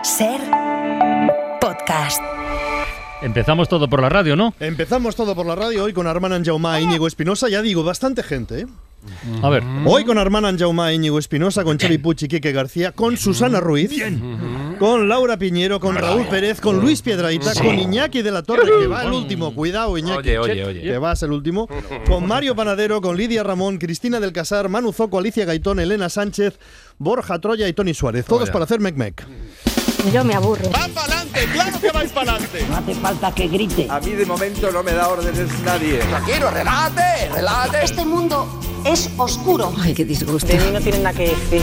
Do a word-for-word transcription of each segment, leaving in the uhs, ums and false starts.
Ser podcast. Empezamos todo por la radio, ¿no? Empezamos todo por la radio hoy con Armand Anjaumá, Íñigo Espinosa. Ya digo, bastante gente, ¿eh? A ver. Hoy con Armand Anjaumá, Íñigo Espinosa, con Xavi Puig y Quique García, con Susana Ruiz, con Laura Piñero, con Raúl Pérez, con Luis Piedrahita, con Iñaki de la Torre, que va el último. Cuidado, Iñaki, Oye, oye, oye. que va a ser el último. Con Mario Panadero, con Lidia Ramón, Cristina del Casar, Manu Zoco, Alicia Gaitón, Elena Sánchez, Borja Troya y Tony Suárez. Todos Oye. para hacer mec-mec. Yo me aburro. ¡Va para adelante! ¡Claro que vais para adelante! No hace falta que grite. A mí de momento no me da órdenes nadie. Tranquilo, relájate, relájate. Este mundo es oscuro. Ay, qué disgusto. De mí no tienen nada que decir.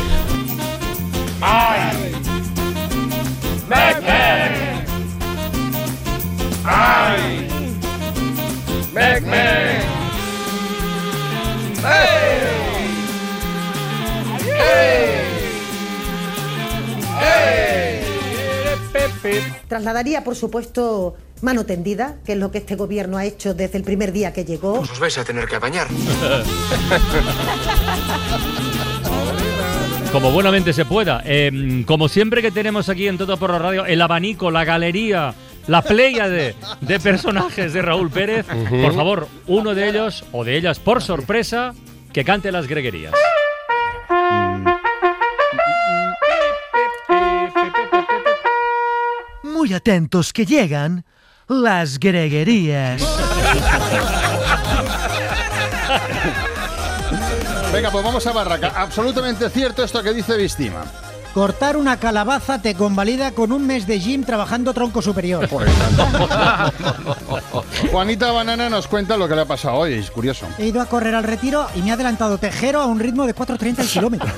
¡Ay! ¡Mec, mec! ¡Ay! ¡Mec, mec! ¡Hey! ¡Hey! ¡Hey! Trasladaría, por supuesto, mano tendida, que es lo que este gobierno ha hecho desde el primer día que llegó. Os vais a tener que apañar. Como buenamente se pueda. Eh, como siempre que tenemos aquí en Todo por la Radio, el abanico, la galería, la pléyade de personajes de Raúl Pérez. Uh-huh. Por favor, uno de ellos o de ellas, por sorpresa, que cante las greguerías. Muy atentos que llegan las greguerías. Venga, pues vamos a barraca. Absolutamente cierto esto que dice Vistima. Cortar una calabaza te convalida con un mes de gym trabajando tronco superior. Juanita Banana nos cuenta lo que le ha pasado hoy, es curioso. He ido a correr al Retiro y me ha adelantado Tejero a un ritmo de cuatro treinta el kilómetro.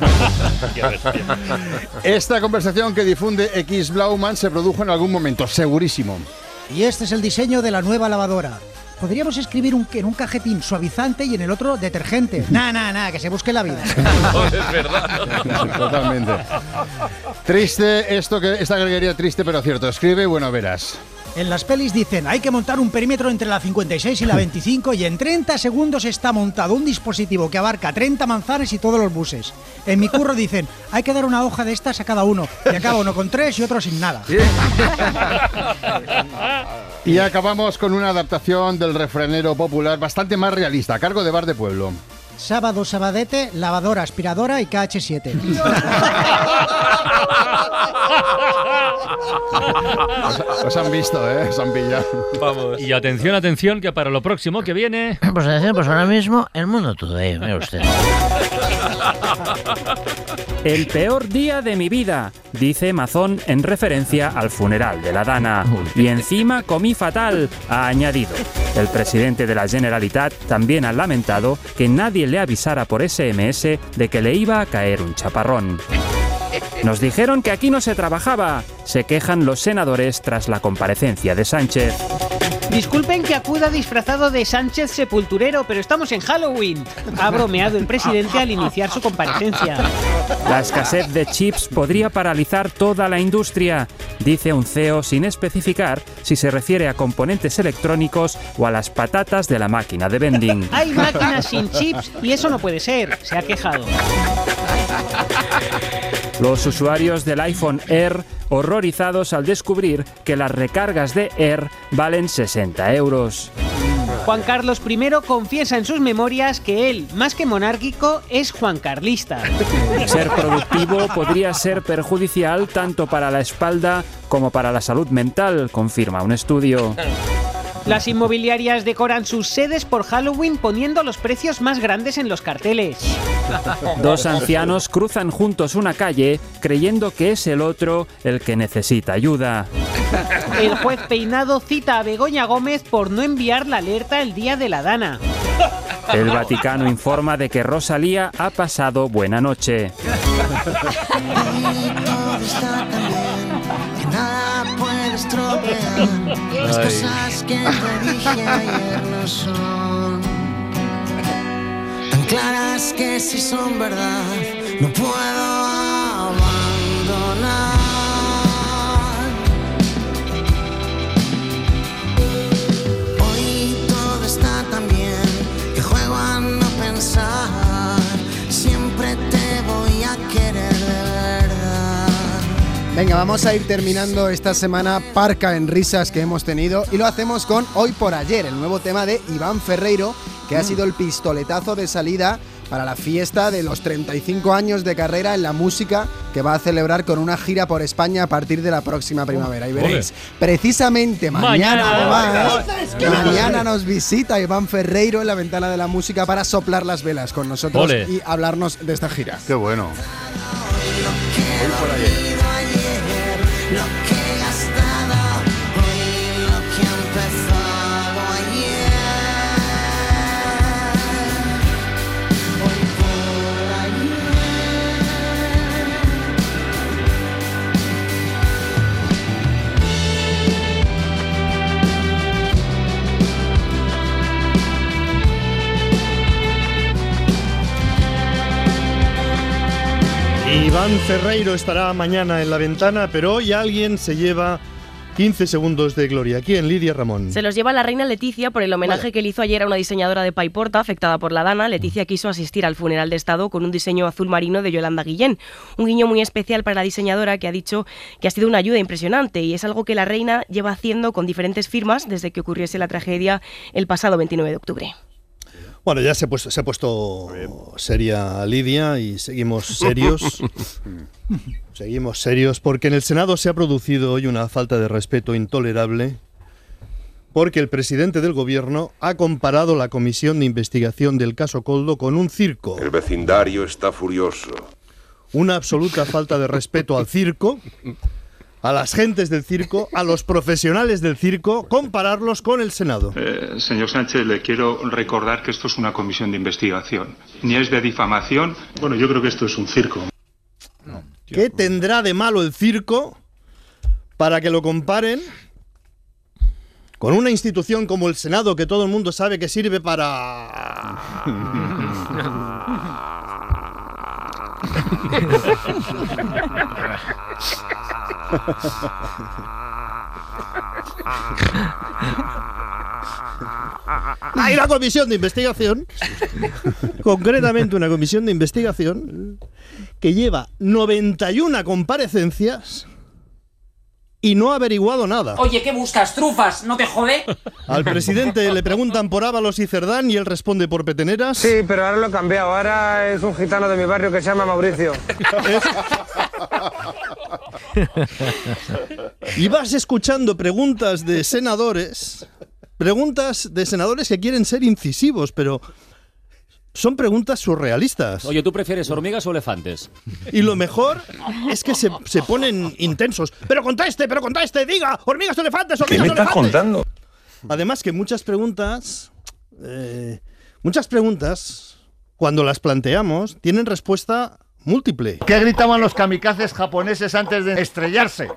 Esta conversación que difunde X Blauman se produjo en algún momento, segurísimo. Y este es el diseño de la nueva lavadora. Podríamos escribir un, en un cajetín suavizante y en el otro detergente. Nah, nah, nah, que se busque la vida. No, es verdad. Totalmente. Triste esto, que esta greguería triste pero cierto. Escribe, bueno, verás. En las pelis dicen, hay que montar un perímetro entre la cincuenta y seis y la veinticinco y en treinta segundos está montado un dispositivo que abarca treinta manzanas y todos los buses. En mi curro dicen, hay que dar una hoja de estas a cada uno y acaba uno con tres y otro sin nada. Y acabamos con una adaptación del refranero popular bastante más realista, a cargo de Bar de Pueblo. Sábado, sabadete, lavadora, aspiradora y K H siete. os, os han visto, ¿eh? Os han pillado. Vamos. Y atención, atención, que para lo próximo que viene... Pues atención, pues ahora mismo el mundo todo, eh, mira usted. El peor día de mi vida, dice Mazón en referencia al funeral de la Dana. Y encima comí fatal, ha añadido. El presidente de la Generalitat también ha lamentado que nadie le avisara por ese eme ese de que le iba a caer un chaparrón. Nos dijeron que aquí no se trabajaba, se quejan los senadores tras la comparecencia de Sánchez. Disculpen que acuda disfrazado de Sánchez Sepulturero, pero estamos en Halloween. Ha bromeado el presidente al iniciar su comparecencia. La escasez de chips podría paralizar toda la industria, dice un C E O sin especificar si se refiere a componentes electrónicos o a las patatas de la máquina de vending. Hay máquinas sin chips y eso no puede ser, se ha quejado. Los usuarios del iPhone Air horrorizados al descubrir que las recargas de Air valen sesenta euros. Juan Carlos primero confiesa en sus memorias que él, más que monárquico, es juancarlista. Ser productivo podría ser perjudicial tanto para la espalda como para la salud mental, confirma un estudio. Las inmobiliarias decoran sus sedes por Halloween poniendo los precios más grandes en los carteles. Dos ancianos cruzan juntos una calle creyendo que es el otro el que necesita ayuda. El juez Peinado cita a Begoña Gómez por no enviar la alerta el día de la Dana. El Vaticano informa de que Rosalía ha pasado buena noche. Las cosas que te dije ayer no son tan claras que si son verdad no puedo abandonar. Hoy todo está tan bien que juego a no pensar. Siempre te voy a querer de verdad. Venga, vamos a ir terminando esta semana parca en risas que hemos tenido y lo hacemos con Hoy por Ayer, el nuevo tema de Iván Ferreiro, que ha sido el pistoletazo de salida para la fiesta de los treinta y cinco años de carrera en la música que va a celebrar con una gira por España a partir de la próxima primavera. Y veréis, precisamente mañana, Mañana. además, mañana nos visita Iván Ferreiro en la Ventana de la Música para soplar las velas con nosotros Ole. y hablarnos de esta gira. Qué bueno. Hoy por ayer. Lo que he gastado hoy, lo que ha empezado ayer. Hoy por ayer. Iván Ferreiro estará mañana en la Ventana, pero hoy alguien se lleva quince segundos de gloria. ¿Quién? Lidia Ramón. Se los lleva la reina Leticia por el homenaje Vaya. que le hizo ayer a una diseñadora de Paiporta afectada por la Dana. Leticia quiso asistir al funeral de Estado con un diseño azul marino de Yolanda Guillén. Un guiño muy especial para la diseñadora, que ha dicho que ha sido una ayuda impresionante y es algo que la reina lleva haciendo con diferentes firmas desde que ocurriese la tragedia el pasado veintinueve de octubre. Bueno, ya se ha puesto, se ha puesto seria Lidia y seguimos serios. Seguimos serios porque en el Senado se ha producido hoy una falta de respeto intolerable porque el presidente del gobierno ha comparado la comisión de investigación del caso Koldo con un circo. El vecindario está furioso. Una absoluta falta de respeto al circo, a las gentes del circo, a los profesionales del circo, compararlos con el Senado. Eh, señor Sánchez, le quiero recordar que esto es una comisión de investigación, ni es de difamación. Bueno, yo creo que esto es un circo. No. ¿Qué tendrá de malo el circo para que lo comparen con una institución como el Senado, que todo el mundo sabe que sirve para... Hay una comisión de investigación, concretamente una comisión de investigación que lleva noventa y una comparecencias y no ha averiguado nada. Oye, ¿qué buscas? ¿Trufas? ¿No te jode? Al presidente le preguntan por Ábalos y Cerdán y él responde por Peteneras. Sí, pero ahora lo he cambiado. Ahora es un gitano de mi barrio que se llama Mauricio. Y vas escuchando preguntas de senadores, preguntas de senadores que quieren ser incisivos, pero son preguntas surrealistas. Oye, ¿tú prefieres hormigas o elefantes? Y lo mejor es que se, se ponen intensos. ¡Pero conteste, pero conteste! ¡Diga! ¡Hormigas o elefantes, hormigas o elefantes! ¿Qué me estás contando? Además que muchas preguntas, eh, muchas preguntas, cuando las planteamos, tienen respuesta múltiple. ¿Qué gritaban los kamikazes japoneses antes de estrellarse?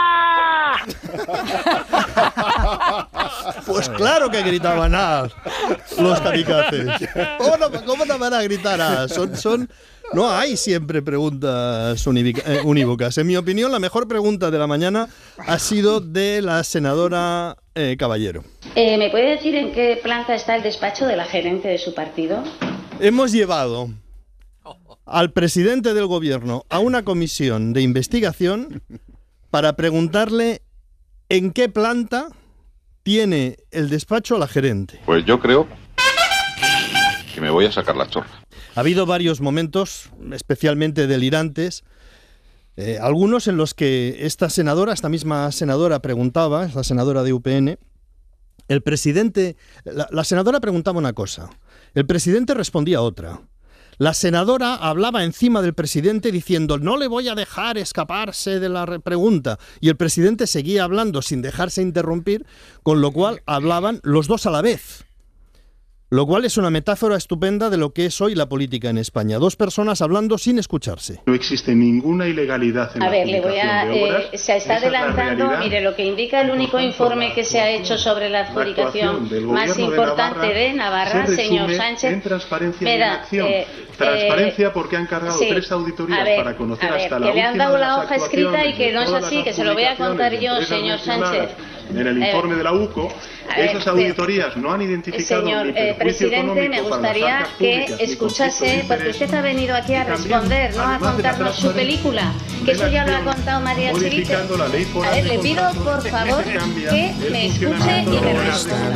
Pues claro que gritaban ah, los kamikazes. ¿Cómo no, cómo no van a gritar ah? Son, son, no hay siempre preguntas unívocas. En mi opinión, la mejor pregunta de la mañana ha sido de la senadora eh, Caballero. Eh, ¿Me puede decir en qué planta está el despacho de la gerente de su partido? Hemos llevado al presidente del gobierno a una comisión de investigación para preguntarle en qué planta tiene el despacho la gerente. Pues yo creo que me voy a sacar la chorra. Ha habido varios momentos especialmente delirantes, eh, algunos en los que esta senadora, esta misma senadora preguntaba, la senadora de U P N, el presidente, la, la senadora preguntaba una cosa, el presidente respondía otra. La senadora hablaba encima del presidente diciendo no le voy a dejar escaparse de la pregunta y el presidente seguía hablando sin dejarse interrumpir, con lo cual hablaban los dos a la vez. Lo cual es una metáfora estupenda de lo que es hoy la política en España. Dos personas hablando sin escucharse. No existe ninguna ilegalidad en a la ver, le voy a, adjudicación de obras. eh, se está Esa es la adelantando, realidad. mire, lo que indica el único informe que se ha hecho sobre la adjudicación del más gobierno de importante Navarra de Navarra, se señor resume Sánchez. en transparencia y Mira, en acción. eh, Transparencia eh, porque han cargado sí, tres auditorías a ver, para conocer a ver, hasta que la le han última dado de la las hoja escrita actuaciones y que de no es todas las así, que se lo voy a contar adjudicaciones de yo, empresas señor mencionadas Sánchez. En el Eh, informe de la U C O, a ver, esas auditorías no han identificado señor ni eh, perjuicios presidente, me gustaría que escuchase, porque usted ha venido aquí a responder, no a contarnos su película, que eso ya lo ha contado María Chivite. A ver, le pido por favor que me escuche y me responda.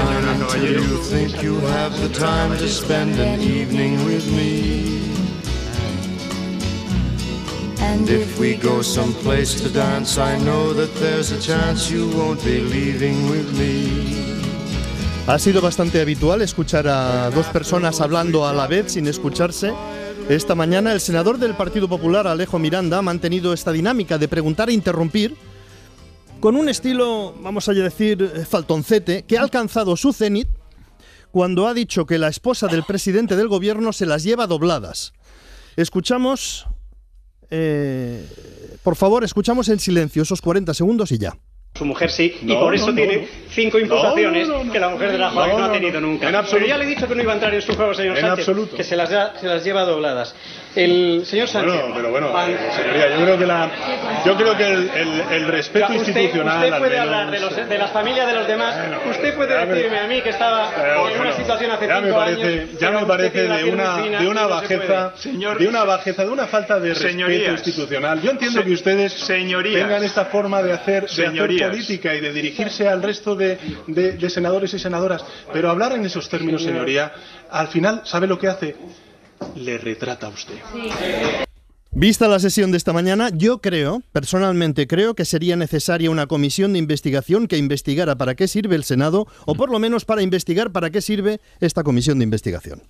And if we go someplace to dance, I know that there's a chance you won't be leaving with me. Ha sido bastante habitual escuchar a dos personas hablando a la vez sin escucharse. Esta mañana el senador del Partido Popular, Alejo Miranda, ha mantenido esta dinámica de preguntar e interrumpir con un estilo, vamos a decir, faltoncete, que ha alcanzado su cenit cuando ha dicho que la esposa del presidente del gobierno se las lleva dobladas. Escuchamos... Eh, por favor, escuchamos en silencio esos cuarenta segundos y ya. Su mujer sí, No, y por eso no, tiene no. cinco imputaciones No, no, no, que la mujer de la Juárez no, no, no, ha tenido no. nunca. En absoluto. Pero ya le he dicho que no iba a entrar en su juego, señor En Sánchez, absoluto. que se las, da- se las lleva dobladas. El señor Sánchez... Bueno, pero bueno, van- eh, señoría, yo creo que la, yo creo que el, el, el respeto Usted- institucional Usted al puede menos- hablar de, los, de las familias de los demás. Bueno, usted puede ya me- decirme a mí que estaba Pero, en una bueno, situación hace ya cinco me parece, años. ya pero me usted parece tiene la de piel una, muy fina de una y no se bajeza, puede. de una bajeza, de una falta de respeto Señorías. institucional. Yo entiendo Se- que ustedes señorías. tengan esta forma de hacer, de hacer Señorías. política y de dirigirse al resto de, de, de senadores y senadoras, pero hablar en esos términos, Señor. señoría, al final, ¿sabe lo que hace? Le retrata a usted. Vista la sesión de esta mañana, yo creo, personalmente creo que sería necesaria una comisión de investigación que investigara para qué sirve el Senado, o por lo menos para investigar para qué sirve esta comisión de investigación.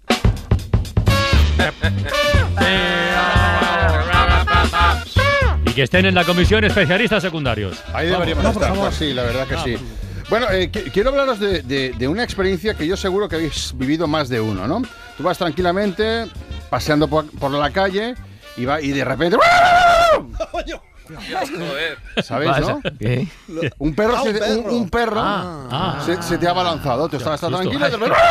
Y que estén en la comisión especialistas secundarios. Ahí Vamos. deberíamos estar, pues sí, la verdad que sí. Bueno, eh, qu- quiero hablaros de, de- de una experiencia que yo seguro que habéis vivido más de uno, ¿no? Tú vas tranquilamente paseando por, por la calle y, va, y de repente... ¿Sabéis, Pasa. no? ¿Qué? Un perro, Ah, se, un un- perro. un perro Ah, ah. se, se te ha abalanzado. Tú estabas tan susto. tranquilo y de repente...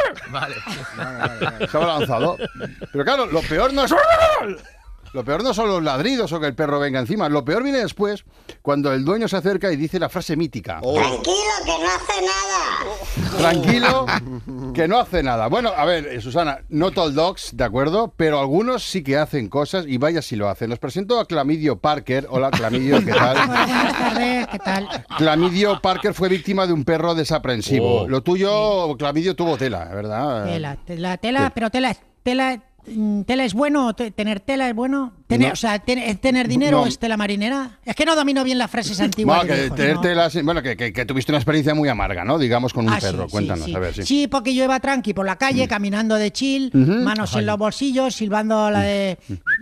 Vale. Se ha abalanzado. Pero claro, lo peor no es... Lo peor no son los ladridos o que el perro venga encima. Lo peor viene después, cuando el dueño se acerca y dice la frase mítica. Tranquilo, que no hace nada. Tranquilo, que no hace nada. Bueno, a ver, eh, Susana, not all dogs, ¿de acuerdo? Pero algunos sí que hacen cosas y vaya si lo hacen. Os presento a Clamidio Parker. Hola, Clamidio, ¿qué tal? Buenas tardes, ¿qué tal? Clamidio Parker fue víctima de un perro desaprensivo. Oh. Lo tuyo, Clamidio, tuvo tela, ¿verdad? Tela, tela, tela, Sí. pero tela, tela, mm, tela es bueno, te- tener tela es bueno. Tener, No. O sea, ten- ¿es tener dinero No. es tela marinera? Es que no domino bien las frases antiguas. Bueno, de que viejos, tener ¿no? tela, sí, bueno, que, que- que tuviste una experiencia muy amarga, ¿no? Digamos, con un Ah, sí, perro. sí, Cuéntanos, sí. a ver, sí. Sí, porque yo iba tranqui por la calle, caminando de chill, Ujú. manos Ay. en los bolsillos, silbando la de...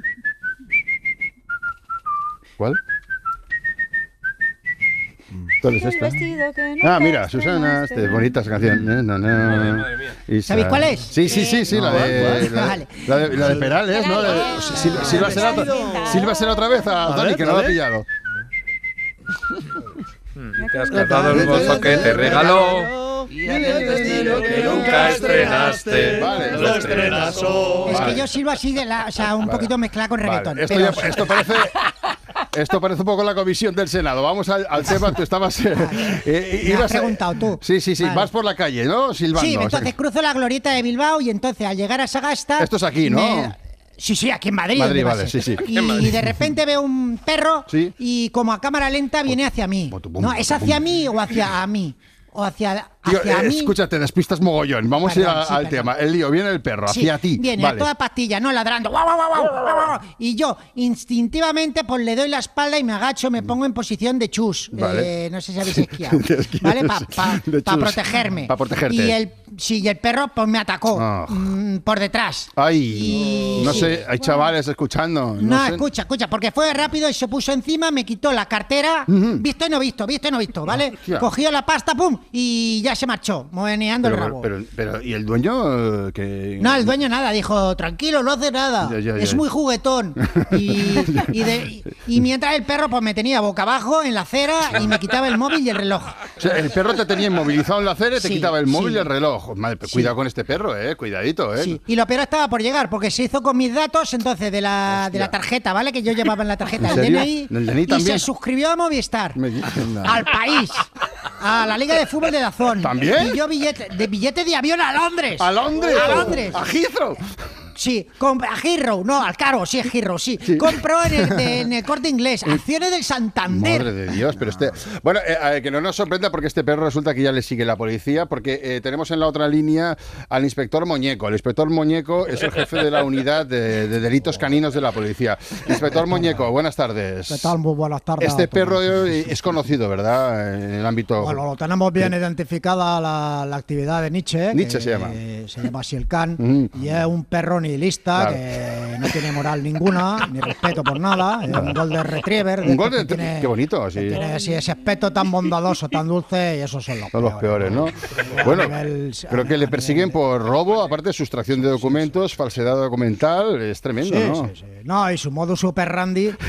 ¿Cuál? ¿Cuál es esta? Ah, mira, Susana, este, bonita esa canción. Na, na, na. Isa- ¿Sabéis cuál es? Sí, sí, sí, sí, la de, la, Vale. la de, la de Perales, ¿no? La de- Sil- Sílvasela otra- sílvasela otra vez a A Dani, ver, que a no lo ha ver. pillado. Te has cantado el mozo que te regaló y aquel vestido que nunca estrenaste. Vale. Lo estrenas hoy. Es que yo silbo así, de la, o sea, un Vale. poquito mezclado con reggaetón. Vale, esto, pero- ya- esto parece... Esto parece un poco la comisión del Senado. Vamos al, al tema. Tú estabas... eh, eh, Me has ibas a- preguntado tú. Sí, sí, sí. Vale. Vas por la calle, ¿no? Silbando. Sí, o sea, entonces cruzo la glorieta de Bilbao y entonces al llegar a Sagasta... Esto es aquí, ¿no? me- Sí, sí, aquí en Madrid. Madrid, ¿dónde va a vale, ser? sí, sí. Y, En Madrid. de repente veo un perro Sí. y como a cámara lenta viene hacia mí. Botubum, No, ¿es hacia botubum. mí o hacia a mí? O hacia, Tío, hacia eh, mí. escúchate, despistas mogollón. Vamos Perdón, a ir a- sí, al perdón. tema. El lío, viene el perro Sí, hacia ti. Viene Vale. a toda pastilla, no ladrando. Guau, guau, guau, guau, guau, guau. Y yo, instintivamente, pues le doy la espalda y me agacho, me pongo en posición de chus. Vale. Eh, no sé si habéis esquiado. De esquí, ¿Vale? de Para chus. protegerme. Pa' protegerte. Y el, sí, y el perro pues me atacó Ah. mm, por detrás. Ay, Y- no sí. sé, hay chavales escuchando. No, No, sé. escucha, escucha, porque fue rápido y se puso encima, me quitó la cartera, Ujú. visto y no visto, visto y no visto, ¿vale? Hostia. Cogió la pasta, pum, y ya se marchó, meneando el Pero, rabo. pero, pero, ¿y el dueño? eh, que No, el dueño nada, dijo, tranquilo, no hace nada, Ya, ya, es ya. muy juguetón. Y, y de- y mientras el perro pues me tenía boca abajo en la acera y me quitaba el móvil y el reloj. O sea, el perro te tenía inmovilizado en la acera y te Sí, quitaba el móvil sí. y el reloj. Madre, Sí. cuidado con este perro, eh, cuidadito, eh. Sí. Y lo peor estaba por llegar, porque se hizo con mis datos entonces de la, de la tarjeta, ¿vale? Que yo llevaba en la tarjeta, ¿En el serio? D N I, ¿El D N I y también? se suscribió a Movistar, Me dicen nada. al país. a la Liga de Fútbol de Dazón. ¿También? Y yo billete de, billete de avión a Londres. ¿A Londres? A Londres. ¿A Heathrow? Sí, a Heathrow, no, al Caro, sí, a Heathrow, sí. sí. Compró en el, de, en el Corte Inglés, acciones del Santander. Madre de Dios, pero este... Bueno, eh, que no nos sorprenda porque este perro resulta que ya le sigue la policía, porque eh, tenemos en la otra línea al inspector Moñeco. El inspector Moñeco es el jefe de la unidad de, de delitos caninos de la policía. Inspector Moñeco, buenas tardes. ¿Qué tal? Muy buenas tardes. Este perro es conocido, ¿verdad? En el ámbito... Bueno, lo tenemos bien sí. identificada la, la actividad de Nietzsche. Nietzsche se llama. Se llama Silkan, mm. y es un perro nihilista, claro. que no tiene moral ninguna, ni respeto por nada, es un golden retriever. Un golden retriever, qué bonito. Sí. Tiene así, ese aspecto tan bondadoso, tan dulce, y esos son los son peores. los peores, ¿no? Bueno, nivel, creo que le persiguen por robo, aparte de sustracción de documentos, sí, sí. falsedad documental, es tremendo, sí, ¿no? Sí, sí. No, y su modus operandi, eh,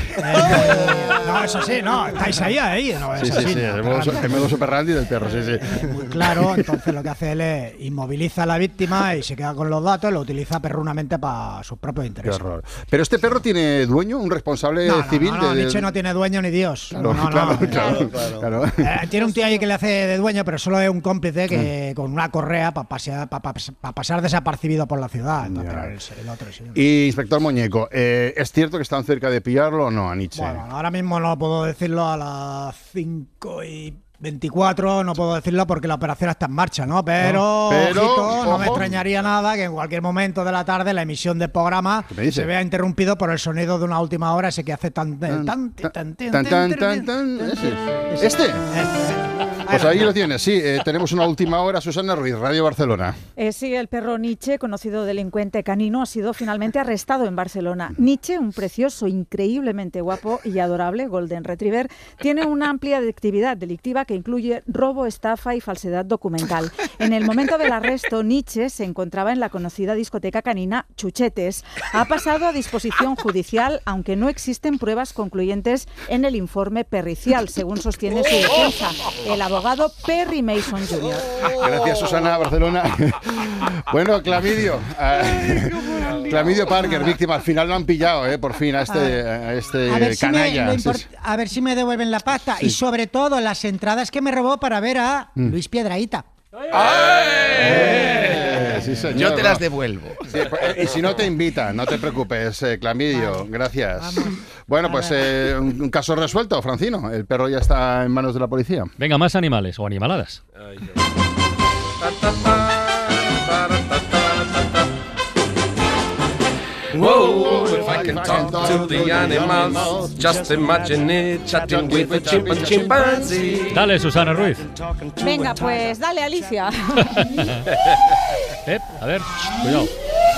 no, eso sí, no, estáis ahí, ahí, no, es sí, así. Sí, sí, el modus, el modus operandi del perro, sí, sí. Muy claro, entonces lo que hace él es inmoviliza a la víctima y se queda con los datos y lo utiliza perrunamente para sus propios intereses. Qué horror. Pero este perro tiene dueño, un responsable no, no, civil. No, no, de... Nietzsche no tiene dueño ni Dios. Claro, no, no, claro, no, claro, claro, claro. Eh, tiene un tío ahí que le hace de dueño, pero solo es un cómplice que con una correa para pasear, pa, pa, pa pasar desapercibido por la ciudad. Entonces, el, el otro, sí. Y inspector Moñeco, eh, ¿es cierto que están cerca de pillarlo o no a Nietzsche? Bueno, ahora mismo no puedo decirlo a las cinco y veinticuatro, no puedo decirlo porque la operación está en marcha, ¿no? Pero, no, pero ojito, no me extrañaría nada que en cualquier momento de la tarde la emisión del programa se vea interrumpido por el sonido de una última hora, ese que hace tan tan tan tan tan tan tan. ¿Este? Pues ahí lo tienes, sí. Eh, tenemos una última hora. Susana Ruiz, Radio Barcelona. Eh, sí, el perro Nietzsche, conocido delincuente canino, ha sido finalmente arrestado en Barcelona. Nietzsche, un precioso, increíblemente guapo y adorable Golden Retriever, tiene una amplia actividad delictiva que incluye robo, estafa y falsedad documental. En el momento del arresto, Nietzsche se encontraba en la conocida discoteca canina Chuchetes. Ha pasado a disposición judicial, aunque no existen pruebas concluyentes en el informe pericial, según sostiene su defensa, el abogado Perry Mason junior Gracias, Susana, Barcelona. Bueno, Clavidio. Uh, Clavidio Parker, víctima. Al final lo han pillado, ¿eh? Por fin, a este, a este a ver canalla. Si me, import- a ver si me devuelven la pasta. Sí. Y sobre todo las entradas que me robó para ver a mm. Luis Piedrahíta. ¡Eh! Sí, señor, Yo te no. las devuelvo. Sí, pues, y si no te invitan, no te preocupes, eh, Clavidio. Vale. Gracias. Vamos. Bueno, pues eh, un, un caso resuelto, Francino. El perro ya está en manos de la policía. Venga, más animales o animaladas. Ay, Whoa, if I can talk to the animals, just imagine it, chatting with a chimp and chimpanzee. Dale, Susana Ruiz. Venga, pues dale, Alicia. eh, a ver, cuidado.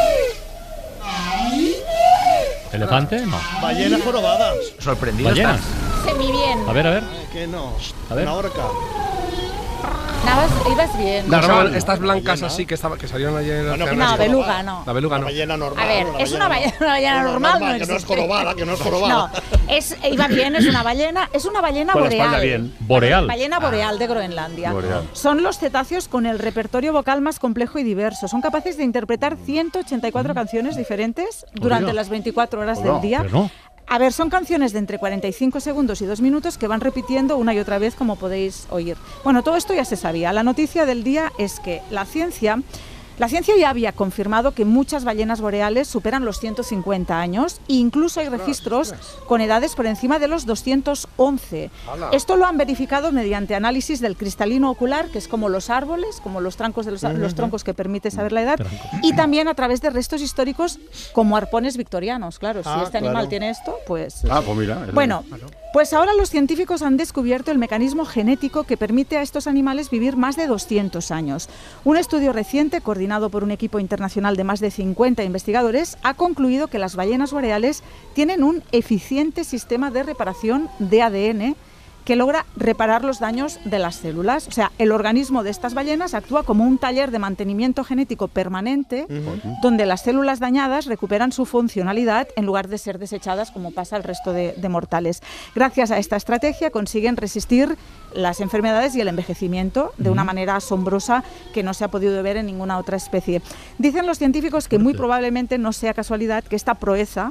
¿Elefante? No. Ballenas jorobadas. Sorprendido. Ballenas. Semi bien. A ver, a ver. Que no. A ver. Una orca. Nada, ibas bien. Normal, estas blancas así que, estaba, que salieron ayer. No, no, no, beluga no. La beluga no. Una ballena normal. A ver, una es una ballena, una ballena normal, normal, no que existe. no es jorobada, que no es jorobada. No, es, iba bien, es una ballena, es una ballena con boreal. La espalda bien. Boreal. Ballena boreal ah, de Groenlandia. Boreal. Son los cetáceos con el repertorio vocal más complejo y diverso. Son capaces de interpretar ciento ochenta y cuatro mm. canciones diferentes durante Oiga. las veinticuatro horas Oiga, del día. Pero no. A ver, son canciones de entre cuarenta y cinco segundos y dos minutos que van repitiendo una y otra vez, como podéis oír. Bueno, todo esto ya se sabía. La noticia del día es que la ciencia... La ciencia ya había confirmado que muchas ballenas boreales superan los ciento cincuenta años e incluso hay registros con edades por encima de los doscientos once. Esto lo han verificado mediante análisis del cristalino ocular, que es como los árboles, como los troncos, de los, los troncos que permite saber la edad, y también a través de restos históricos como arpones victorianos. Claro, si ah, este animal claro. tiene esto, pues... Ah, pues mira. Bueno, pues ahora los científicos han descubierto el mecanismo genético que permite a estos animales vivir más de doscientos años. Un estudio reciente, coordinado por un equipo internacional de más de cincuenta investigadores, ha concluido que las ballenas boreales tienen un eficiente sistema de reparación de A D N que logra reparar los daños de las células. O sea, el organismo de estas ballenas actúa como un taller de mantenimiento genético permanente, uh-huh. donde las células dañadas recuperan su funcionalidad en lugar de ser desechadas como pasa al resto de, de mortales. Gracias a esta estrategia consiguen resistir las enfermedades y el envejecimiento de una manera asombrosa que no se ha podido ver en ninguna otra especie. Dicen los científicos que muy probablemente no sea casualidad que esta proeza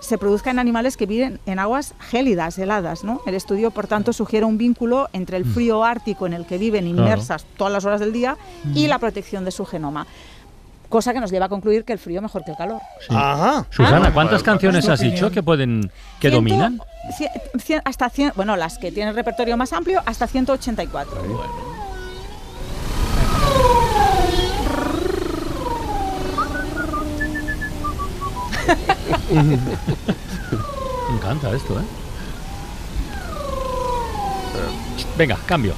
se produzca en animales que viven en aguas gélidas, heladas, ¿no? El estudio, por tanto, sugiere un vínculo entre el frío ártico en el que viven inmersas claro. todas las horas del día y la protección de su genoma. Cosa que nos lleva a concluir que el frío mejor que el calor. Sí. Ajá. Susana, ¿cuántas canciones has dicho que pueden, que Ciento, dominan? Cien, cien, hasta cien, bueno, las que tienen repertorio más amplio, hasta ciento ochenta y cuatro. Bueno. Me encanta esto, ¿eh? Venga, cambio.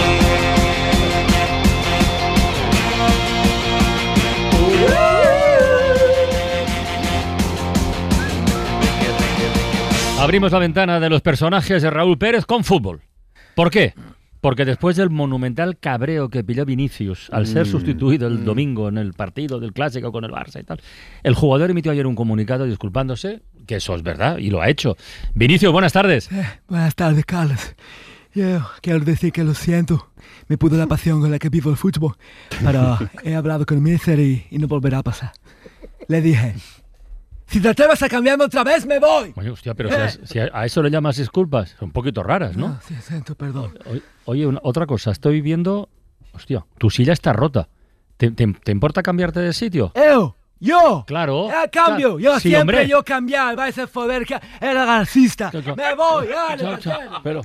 Abrimos la ventana de los personajes de Raúl Pérez con fútbol. ¿Por qué? Porque después del monumental cabreo que pilló Vinicius al ser sustituido el domingo en el partido del Clásico con el Barça y tal, el jugador emitió ayer un comunicado disculpándose, que eso es verdad, y lo ha hecho. Vinicius, buenas tardes. Eh, buenas tardes, Carlos. Yo quiero decir que lo siento. Me pudo la pasión con la que vivo el fútbol, pero he hablado con el míster y, y no volverá a pasar. Le dije... Si te atreves a cambiarme otra vez, me voy. Oye, hostia, pero eh. si, a, si a eso le llamas disculpas, son un poquito raras, ¿no? No, sí, siento perdón. O, oye, una, otra cosa, estoy viendo... Hostia, tu silla está rota. ¿Te, te, te importa cambiarte de sitio? ¡Eo! ¡Yo! Claro. ¡Eh, cambio! Yo sí, siempre hombre. yo cambiar. Vais a joder que era garcista. ¡Me voy! ¡Dale! Pero...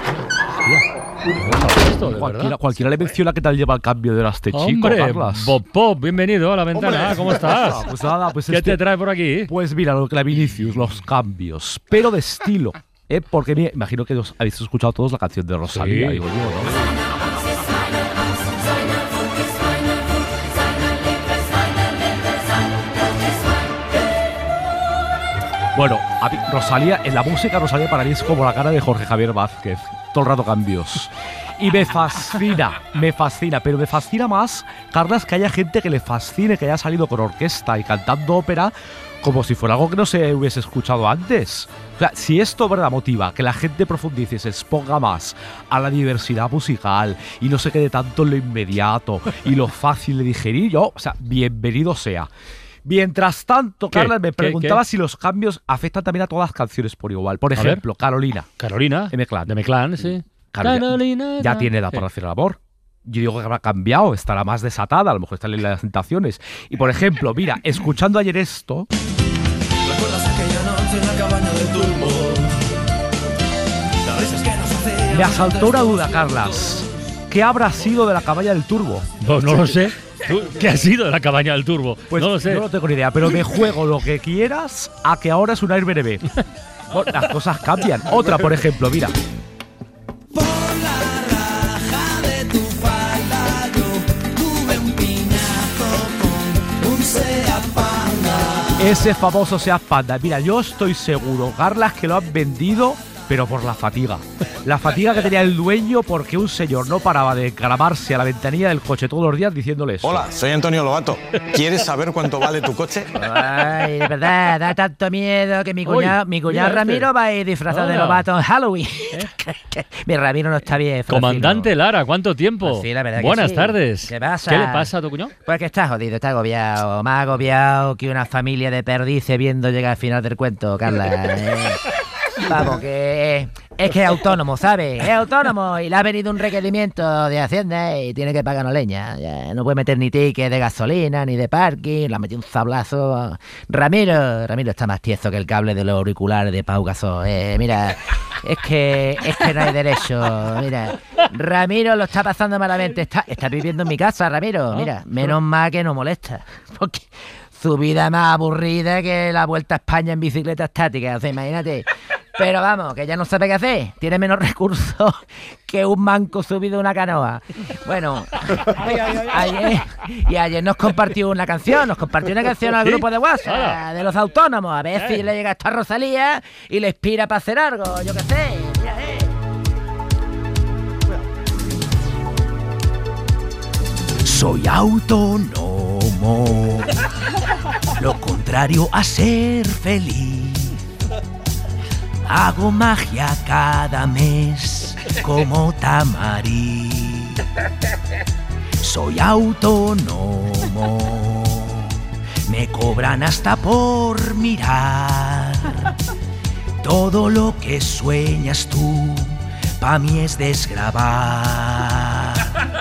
Esto, cualquiera, cualquiera le menciona que tal lleva el cambio de este chico, Hombre, Carlas. Bob Pop, bienvenido a la ventana. Hombre. ¿Cómo estás? Pues nada, pues ¿Qué este, te trae por aquí? Pues mira, lo que la Vinicius, los cambios, pero de estilo. ¿eh? Porque me imagino que os habéis escuchado todos la canción de Rosalía, sí. digo yo, ¿no? Bueno, a mí, Rosalía, en la música Rosalía para mí es como la cara de Jorge Javier Vázquez. Todo el rato cambios. Y me fascina, me fascina, pero me fascina más, Carlas, que haya gente que le fascine, que haya salido con orquesta y cantando ópera como si fuera algo que no se hubiese escuchado antes. O sea, si esto, ¿verdad?, motiva que la gente profundice y se exponga más a la diversidad musical y no se quede tanto en lo inmediato y lo fácil de digerir, yo, o sea, bienvenido sea. Mientras tanto, Carla, me preguntaba si los cambios afectan también a todas las canciones por igual. Por ejemplo, Carolina. Carolina. De Meclán. De Meclán, sí. Carolina, Carolina. Ya tiene edad para hacer el amor. Yo digo que habrá cambiado, estará más desatada, a lo mejor están en las tentaciones. Y por ejemplo, mira, escuchando ayer esto... ¿Recuerdas aquella noche en la cabaña del turbo? Las risas que nos hacían... Me asaltó una duda, Carlas. ¿Qué habrá sido de la cabaña del turbo? No, no lo sé. ¿Tú, ¿Qué ha sido de la cabaña del turbo? Pues no lo sé. No lo tengo ni idea, pero me juego lo que quieras a que ahora es un Airbnb. Bueno, las cosas cambian. Otra, por ejemplo, mira. Por la raja de tu falda yo tuve un piñazo con un Seat Panda. Ese famoso Seat Panda. Mira, yo estoy seguro, Carlas, que lo han vendido, pero por la fatiga. La fatiga que tenía el dueño porque un señor no paraba de encaramarse a la ventanilla del coche todos los días diciéndole eso. Hola, soy Antonio Lobato. ¿Quieres saber cuánto vale tu coche? Ay, de verdad, da tanto miedo que mi cuñado, Uy, mi cuñado mira Ramiro este. va a ir disfrazado Hola. de Lobato en Halloween. ¿Eh? Mi Ramiro no está bien. Francino. Comandante Lara, ¿cuánto tiempo? Pues sí, la verdad que Buenas sí. tardes. ¿Qué pasa? ¿Qué le pasa a tu cuñado? Pues que está jodido, está agobiado. Más agobiado que una familia de perdices viendo llegar al final del cuento, Carla. ¿eh? Vamos, que es que es autónomo, ¿sabes? Es autónomo y le ha venido un requerimiento de Hacienda y tiene que pagar una leña. Ya, no puede meter ni ticket de gasolina ni de parking, le ha metido un sablazo. Ramiro, Ramiro está más tieso que el cable de los auriculares de Pau Gasol. Eh, mira, es que es que no hay derecho. Mira, Ramiro lo está pasando malamente. Está, está viviendo en mi casa, Ramiro. Mira, menos mal que no molesta. Porque su vida más aburrida que la Vuelta a España en bicicleta estática. O sea, imagínate. Pero vamos, que ya no sabe qué hacer. Tiene menos recursos que un manco subido a una canoa. Bueno, ayer, y ayer nos compartió una canción, nos compartió una canción al grupo de WhatsApp de los autónomos. A ver si le llega esta Rosalía y le inspira para hacer algo, yo qué sé. Mira, eh. Soy autónomo, lo contrario a ser feliz. Hago magia cada mes como Tamarí. Soy autónomo, me cobran hasta por mirar. Todo lo que sueñas tú, pa' mí es desgravar.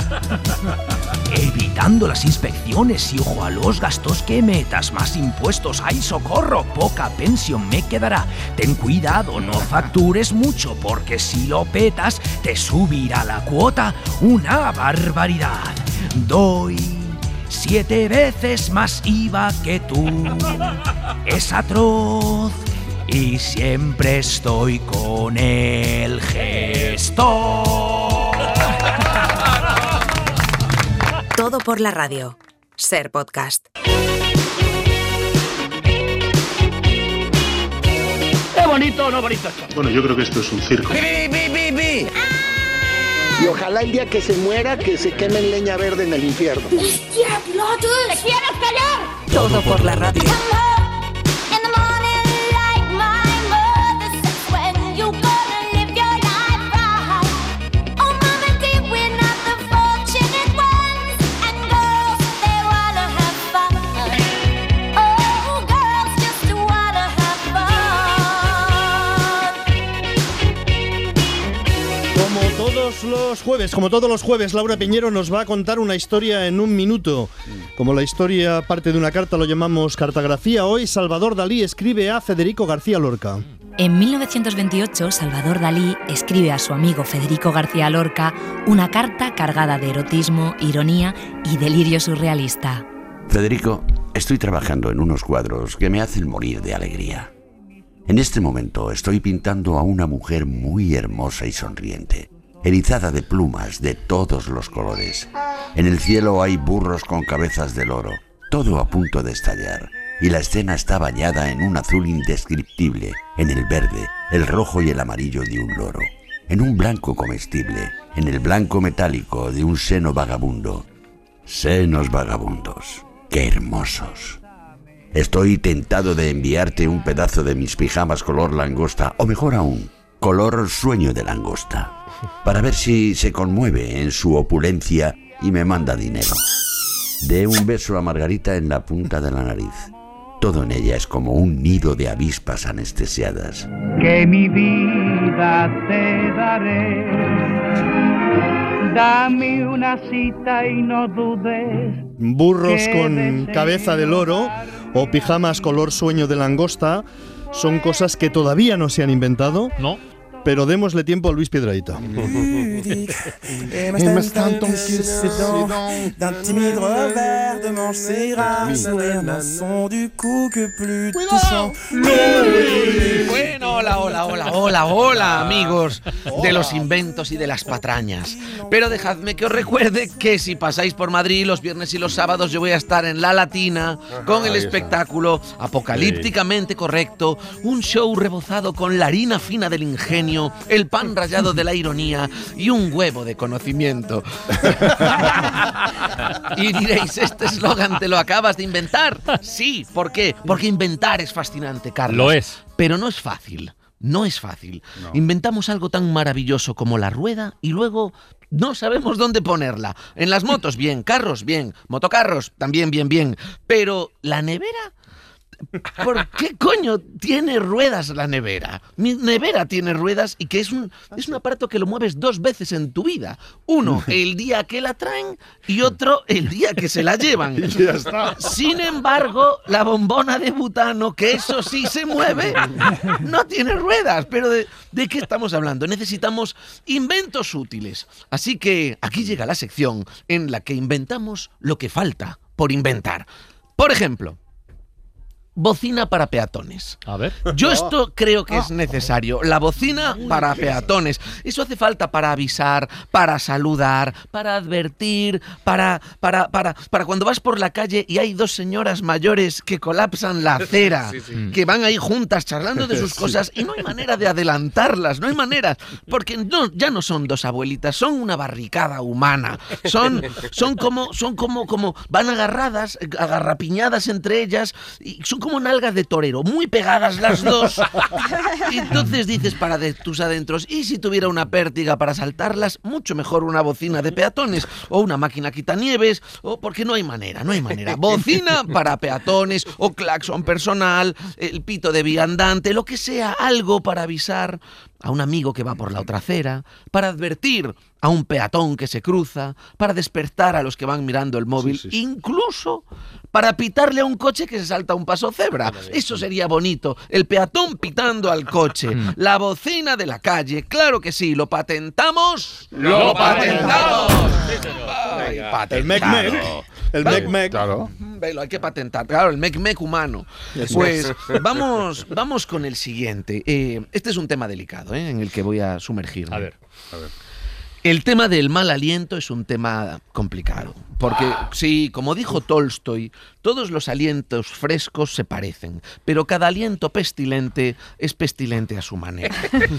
Evitando las inspecciones y ojo a los gastos que metas. Más impuestos, ¡ay socorro! Poca pensión me quedará. Ten cuidado, no factures mucho, porque si lo petas te subirá la cuota una barbaridad. Doy siete veces más I V A que tú. Es atroz y siempre estoy con el gestor. Todo por la radio. Ser Podcast. ¡Qué bonito, no bonito! Bueno, yo creo que esto es un circo. ¡Bi, bi, bi, bi! Y ojalá el día que se muera, que se queme en leña verde en el infierno. ¡Hostia, Lotus! ¿Te quieres callar? Todo por la radio. Los jueves, como todos los jueves, Laura Piñero nos va a contar una historia en un minuto. Como la historia parte de una carta, lo llamamos cartagrafía. Hoy Salvador Dalí escribe a Federico García Lorca. En mil novecientos veintiocho, Salvador Dalí escribe a su amigo Federico García Lorca una carta cargada de erotismo, ironía y delirio surrealista. Federico, estoy trabajando en unos cuadros que me hacen morir de alegría. En este momento estoy pintando a una mujer muy hermosa y sonriente, erizada de plumas de todos los colores. En el cielo hay burros con cabezas de loro, todo a punto de estallar, y la escena está bañada en un azul indescriptible, en el verde, el rojo y el amarillo de un loro, en un blanco comestible, en el blanco metálico de un seno vagabundo. Senos vagabundos, qué hermosos. Estoy tentado de enviarte un pedazo de mis pijamas color langosta, o mejor aún, color sueño de langosta, para ver si se conmueve en su opulencia y me manda dinero. De un beso a Margarita en la punta de la nariz. Todo en ella es como un nido de avispas anestesiadas. Que mi vida te daré. Dame una cita y no dudes. Burros con cabeza de loro o pijamas color sueño de langosta son cosas que todavía no se han inventado. No. Pero démosle tiempo a Luis Piedrahita. Bueno, hola, hola, hola, hola, hola, amigos de los inventos y de las patrañas. Pero dejadme que os recuerde que si pasáis por Madrid los viernes y los sábados yo voy a estar en La Latina con el espectáculo Apocalípticamente Correcto, un show rebozado con la harina fina del ingenio, el pan rallado de la ironía y un huevo de conocimiento. Y diréis, ¿este eslogan te lo acabas de inventar? Sí, ¿por qué? Porque inventar es fascinante, Carlos. Lo es. Pero no es fácil, no es fácil. No. Inventamos algo tan maravilloso como la rueda y luego no sabemos dónde ponerla. En las motos, bien. Carros, bien. Motocarros, también, bien, bien. Pero, ¿la nevera? ¿Por qué coño tiene ruedas la nevera? Mi nevera tiene ruedas y que es un, es un aparato que lo mueves dos veces en tu vida. Uno, el día que la traen y otro, el día que se la llevan. Ya está. Sin embargo, la bombona de butano, que eso sí se mueve, no tiene ruedas. Pero ¿de, de qué estamos hablando? Necesitamos inventos útiles. Así que aquí llega la sección en la que inventamos lo que falta por inventar. Por ejemplo, bocina para peatones. A ver. Yo esto creo que es necesario. La bocina para peatones. Eso hace falta para avisar, para saludar, para advertir, para, para, para, para cuando vas por la calle y hay dos señoras mayores que colapsan la acera, sí, sí. que van ahí juntas charlando de sus cosas y no hay manera de adelantarlas, no hay manera, porque no, ya no son dos abuelitas, son una barricada humana. Son, son como, son como, como, van agarradas, agarrapiñadas entre ellas y son como como nalgas de torero, muy pegadas las dos. Y entonces dices para de tus adentros, ¿y si tuviera una pértiga para saltarlas? Mucho mejor una bocina de peatones o una máquina quitanieves, o porque no hay manera, no hay manera. Bocina para peatones o claxon personal, el pito de viandante, lo que sea, algo para avisar a un amigo que va por la otra acera, para advertir a un peatón que se cruza, para despertar a los que van mirando el móvil, sí, sí, sí. incluso para pitarle a un coche que se salta un paso cebra. Eso sería bonito, el peatón pitando al coche, la bocina de la calle, claro que sí, ¿lo patentamos? ¡Lo patentamos! Ay, el Mec-Mec. El Mec-Mec. Claro. Lo hay que patentar, claro, el Mec-Mec humano. Eso pues es. vamos, vamos con el siguiente. Eh, este es un tema delicado, ¿eh? en el que voy a sumergirme. A ver, a ver. El tema del mal aliento es un tema complicado, porque sí, como dijo Tolstoy, todos los alientos frescos se parecen, pero cada aliento pestilente es pestilente a su manera.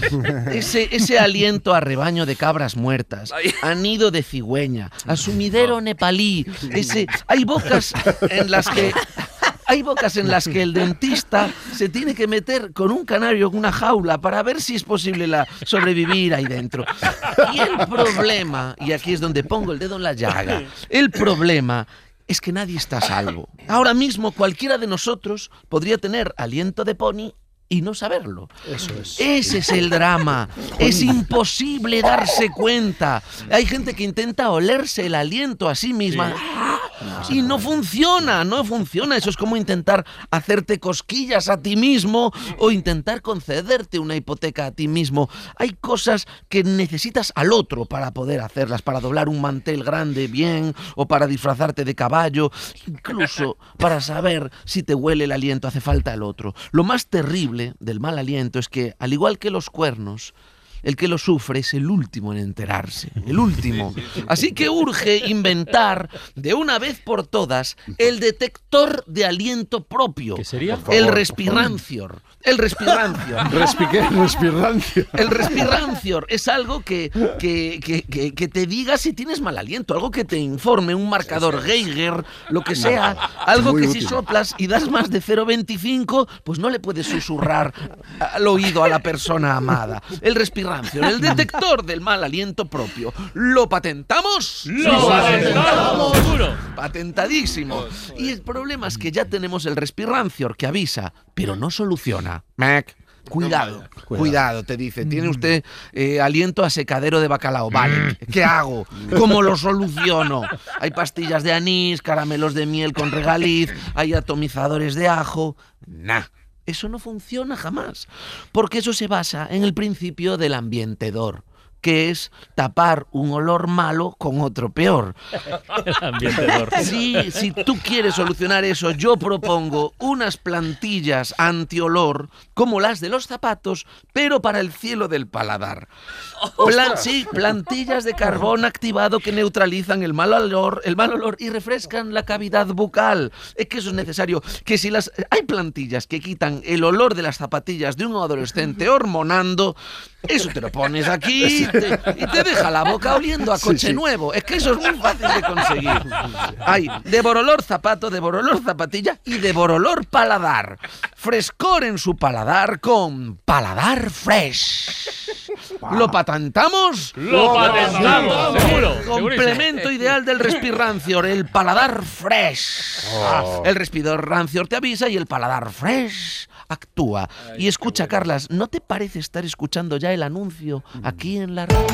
Ese, ese aliento a rebaño de cabras muertas, a nido de cigüeña, a sumidero nepalí, ese, hay bocas en las que... Hay bocas en las que el dentista se tiene que meter con un canario en una jaula para ver si es posible la sobrevivir ahí dentro. Y el problema, y aquí es donde pongo el dedo en la llaga, el problema es que nadie está a salvo. Ahora mismo cualquiera de nosotros podría tener aliento de pony y no saberlo. Eso es. Ese es el drama. Es imposible darse cuenta. Hay gente que intenta olerse el aliento a sí misma. Sí. Y no funciona, no funciona. Eso es como intentar hacerte cosquillas a ti mismo o intentar concederte una hipoteca a ti mismo. Hay cosas que necesitas al otro para poder hacerlas, para doblar un mantel grande bien o para disfrazarte de caballo. Incluso para saber si te huele el aliento hace falta el otro. Lo más terrible del mal aliento es que, al igual que los cuernos, el que lo sufre es el último en enterarse, el último. Así que urge inventar de una vez por todas el detector de aliento propio. ¿Qué sería? El respirancior. El respirancior. Respiqué, respirancior. El respirancior es algo que, que, que, que, que te diga si tienes mal aliento, algo que te informe, un marcador Geiger, lo que sea, algo Muy que útil. si soplas y das más de cero coma veinticinco, pues no le puedes susurrar al oído a la persona amada. El respirancior, el detector del mal aliento propio. ¿Lo patentamos? ¡Lo patentamos! ¡Seguro! Patentadísimo. Y el problema es que ya tenemos el respirancior que avisa, pero no soluciona. Mac. Cuidado, cuidado, te dice. Tiene usted eh, aliento a secadero de bacalao. Vale, ¿qué hago? ¿Cómo lo soluciono? Hay pastillas de anís, caramelos de miel con regaliz, hay atomizadores de ajo. Nah. Eso no funciona jamás, porque eso se basa en el principio del ambientador, que es tapar un olor malo con otro peor. El ambientador. Sí, si tú quieres solucionar eso, yo propongo unas plantillas antiolor como las de los zapatos, pero para el cielo del paladar. Plan, sí, plantillas de carbón activado que neutralizan el mal olor, el mal olor y refrescan la cavidad bucal. Es que eso es necesario. Que si las hay plantillas que quitan el olor de las zapatillas de un adolescente hormonando, eso te lo pones aquí y te, y te deja la boca oliendo a coche Sí, sí. nuevo. Es que eso es muy fácil de conseguir. Hay devorolor zapato, devorolor zapatilla y devorolor paladar. Frescor en su paladar con Paladar Fresh. ¿Lo patentamos? ¡Lo patentamos! ¡Seguro! Complemento ideal del respirancior, el Paladar Fresh. Oh. El respirancior te avisa y el Paladar Fresh actúa. Y escucha, Carlas, ¿no te parece estar escuchando ya el anuncio aquí en la radio?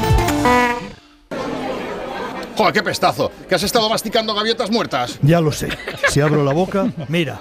¡Joder, qué pestazo! ¿Que has estado masticando gaviotas muertas? Ya lo sé. Si abro la boca, mira.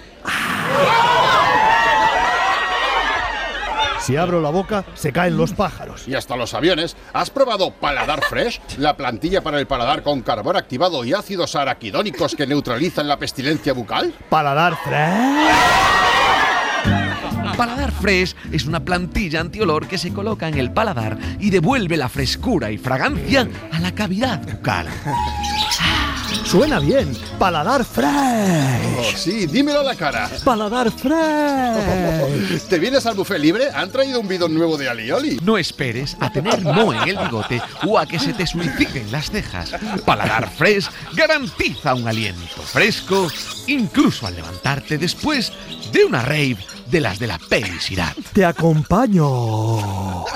Si abro la boca, se caen los pájaros. Y hasta los aviones. ¿Has probado Paladar Fresh? La plantilla para el paladar con carbón activado y ácidos araquidónicos que neutralizan la pestilencia bucal. Paladar Fresh. Paladar Fresh es una plantilla antiolor que se coloca en el paladar y devuelve la frescura y fragancia a la cavidad bucal. Suena bien. Paladar Fresh. Oh, sí, dímelo a la cara. Paladar Fresh. ¿Te vienes al buffet libre? ¿Han traído un bidón nuevo de alioli? No esperes a tener moho en el bigote o a que se te suiciden las cejas. Paladar Fresh garantiza un aliento fresco, incluso al levantarte después de una rave de las de la peli Sirat. Te acompaño.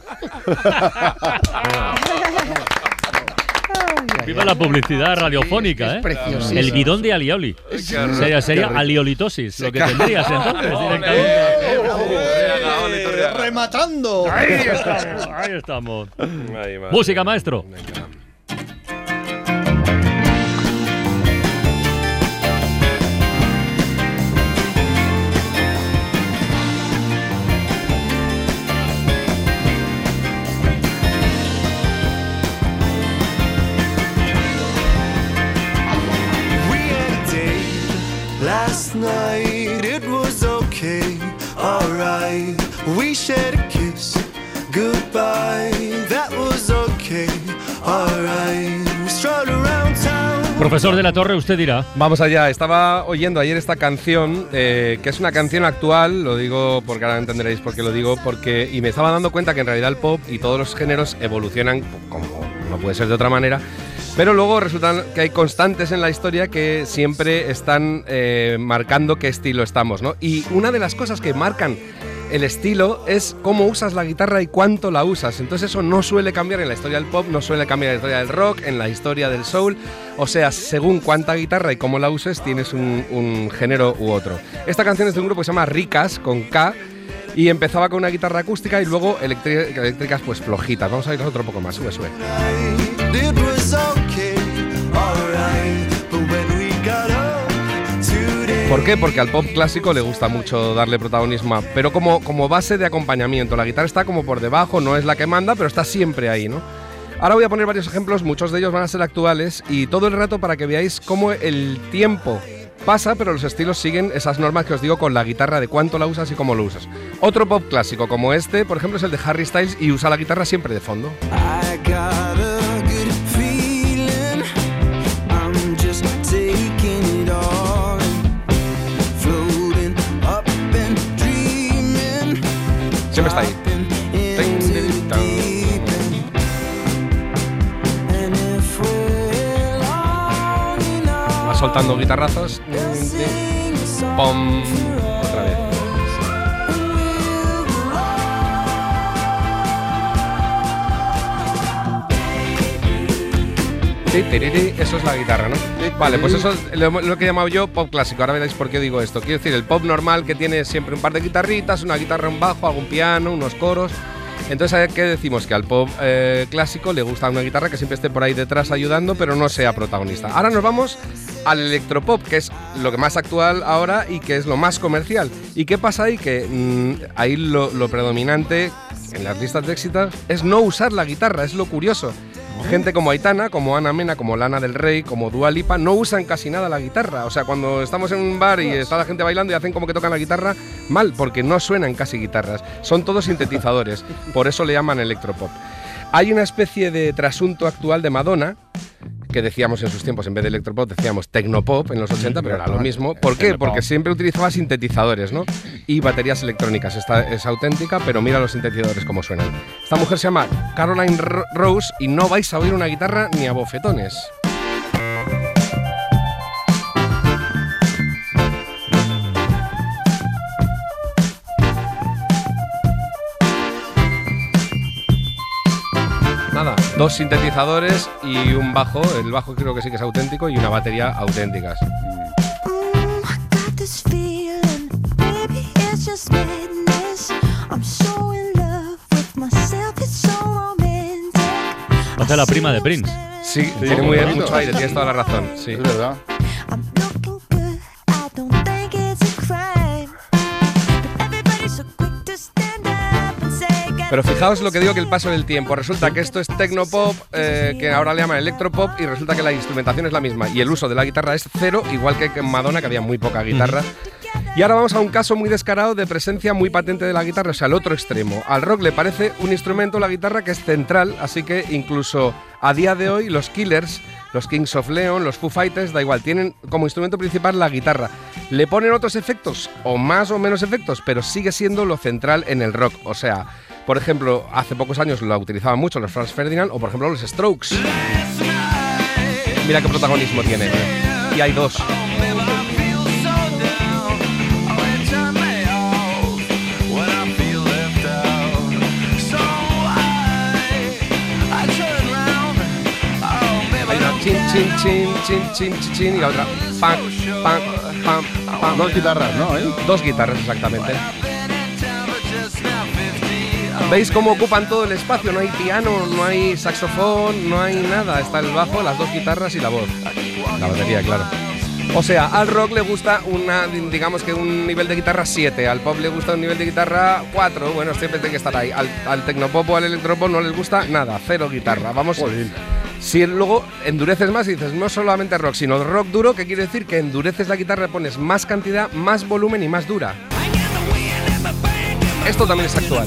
Viva la publicidad radiofónica, ¿eh? Preciosísimo. El bidón de alioli. Claro. Sería, sería Qué aliolitosis, lo que claro. tendrías entonces directamente. ¡Rematando! Ahí estamos, ahí estamos. Música, maestro. Last night it was okay, alright. We shared a kiss, goodbye. That was okay, alright. We strolled around town. Profesor de la Torre, usted dirá. Vamos allá, estaba oyendo ayer esta canción, eh, que es una canción actual, lo digo porque ahora entenderéis por qué lo digo, porque y me estaba dando cuenta que en realidad el pop y todos los géneros evolucionan como no puede ser de otra manera. Pero luego resulta que hay constantes en la historia que siempre están eh, marcando qué estilo estamos, ¿no? Y una de las cosas que marcan el estilo es cómo usas la guitarra y cuánto la usas. Entonces eso no suele cambiar en la historia del pop, no suele cambiar en la historia del rock, en la historia del soul. O sea, según cuánta guitarra y cómo la uses, tienes un, un género u otro. Esta canción es de un grupo que se llama Ricas, con K, y empezaba con una guitarra acústica y luego eléctrica, eléctricas pues flojitas. Vamos a irnos otro poco más, sube, sube. It was okay, alright. But when we got up today. ¿Por qué? Porque al pop clásico le gusta mucho darle protagonismo, pero como, como base de acompañamiento. La guitarra está como por debajo, no es la que manda, pero está siempre ahí, ¿no? Ahora voy a poner varios ejemplos, muchos de ellos van a ser actuales y todo el rato para que veáis cómo el tiempo pasa, pero los estilos siguen esas normas que os digo con la guitarra, de cuánto la usas y cómo lo usas. Otro pop clásico como este, por ejemplo, es el de Harry Styles y usa la guitarra siempre de fondo. I got a good feeling. I'm just taking it all in. Floating up and dreaming. Siempre está ahí. Va soltando guitarrazos. Pom. Otra vez. Eso es la guitarra, ¿no? Vale, pues eso es lo, lo que he llamado yo pop clásico. Ahora veréis por qué digo esto. Quiero decir, el pop normal que tiene siempre un par de guitarritas, una guitarra, un bajo, algún piano, unos coros. Entonces, ¿qué decimos? Que al pop eh, clásico le gusta una guitarra que siempre esté por ahí detrás ayudando, pero no sea protagonista. Ahora nos vamos al electropop, que es lo que más actual ahora y que es lo más comercial. ¿Y qué pasa ahí? Que mmm, ahí lo, lo predominante en las listas de éxitos es no usar la guitarra, es lo curioso. Gente como Aitana, como Ana Mena, como Lana del Rey, como Dua Lipa, no usan casi nada la guitarra. O sea, cuando estamos en un bar y está la gente bailando y hacen como que tocan la guitarra, mal, porque no suenan casi guitarras. Son todos sintetizadores, por eso le llaman electropop. Hay una especie de trasunto actual de Madonna, que decíamos en sus tiempos, en vez de electropop, decíamos tecnopop en los ochenta, pero era lo mismo. ¿Por qué? Porque siempre utilizaba sintetizadores, ¿no? Y baterías electrónicas. Esta es auténtica, pero mira los sintetizadores cómo suenan. Esta mujer se llama Caroline Rose y no vais a oír una guitarra ni a bofetones. Nada, dos sintetizadores y un bajo, el bajo creo que sí que es auténtico, y una batería auténticas. Hace la prima de Prince. Sí, sí, tiene muy, mucho aire, tienes toda la razón. Sí, es verdad. Pero fijaos lo que digo, que el paso del tiempo. Resulta que esto es tecnopop, eh, que ahora le llaman electropop, y resulta que la instrumentación es la misma. Y el uso de la guitarra es cero, igual que en Madonna, que había muy poca guitarra. Y ahora vamos a un caso muy descarado de presencia muy patente de la guitarra, o sea, al otro extremo. Al rock le parece un instrumento, la guitarra, que es central, así que incluso a día de hoy los Killers, los Kings of Leon, los Foo Fighters, da igual, tienen como instrumento principal la guitarra. Le ponen otros efectos, o más o menos efectos, pero sigue siendo lo central en el rock. O sea, por ejemplo, hace pocos años lo utilizaban mucho los Franz Ferdinand o por ejemplo los Strokes. Mira qué protagonismo tiene. Y hay dos. Hay una chin, chin, chin, chin, chin, chin, chin y la otra pam, pam, pam, pam. Dos guitarras, ¿no? ¿Eh? Dos guitarras, exactamente. ¿Veis cómo ocupan todo el espacio? No hay piano, no hay saxofón, no hay nada. Está el bajo, las dos guitarras y la voz. La batería, claro. O sea, al rock le gusta una, digamos que un nivel de guitarra siete, al pop le gusta un nivel de guitarra cuatro, bueno, siempre tiene que estar ahí. Al, al tecnopop o al electropop no les gusta nada, cero guitarra. Vamos. Joder. Si luego endureces más y dices no solamente rock, sino rock duro, ¿qué quiere decir? Que endureces la guitarra, pones más cantidad, más volumen y más dura. Esto también es actual.